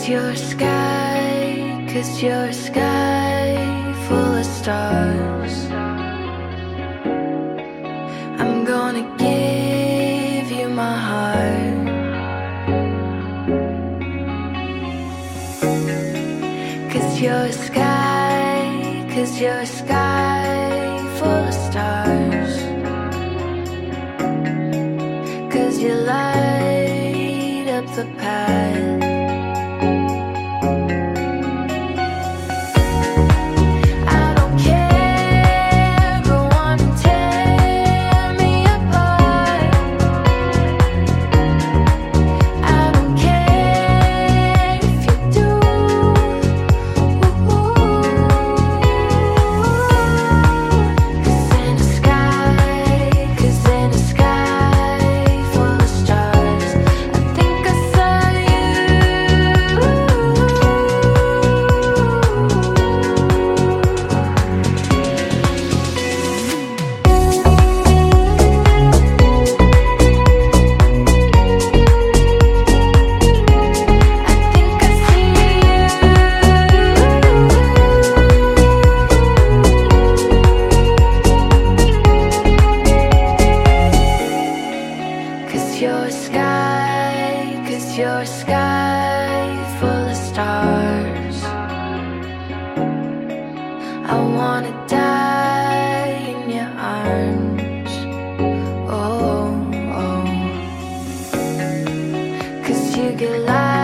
you're a sky, 'cause you're a sky full of stars. I'm gonna give you my heart. 'Cause you're a sky, 'cause you're a sky full of stars. 'Cause you light up the path. You're a sky, 'cause you're a sky full of stars. I wanna die in your arms. Oh, oh. 'Cause you get light